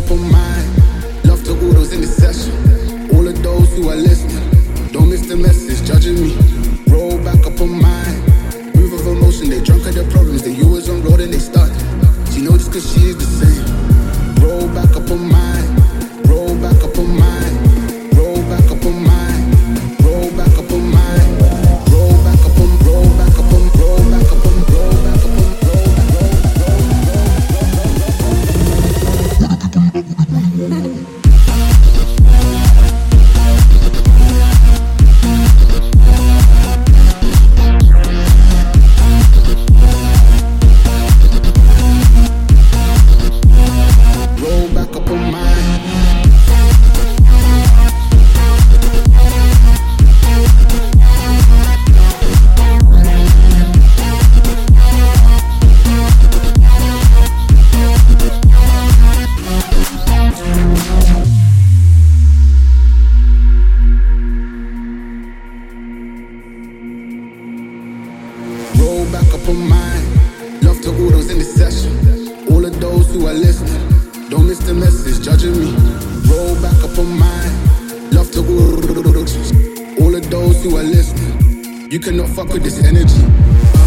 up on mine. Love to all those in the session. All of those who are listening. Don't miss the message, judging me. Roll back up on mine. Move of emotion, they drunk at their problems. They always on road and they stuck. She know this cause she is the same. Roll back up on mine. Roll back up on mine. Roll back up on mine. Roll back up on mine. Roll back up on, roll back up on, roll back up on, roll back up on, roll back back up on mine. Love to all those in the session. All of those who are listening. Don't miss the message, judging me. Roll back up on mine. Love to all of those who are listening. You cannot fuck with this energy.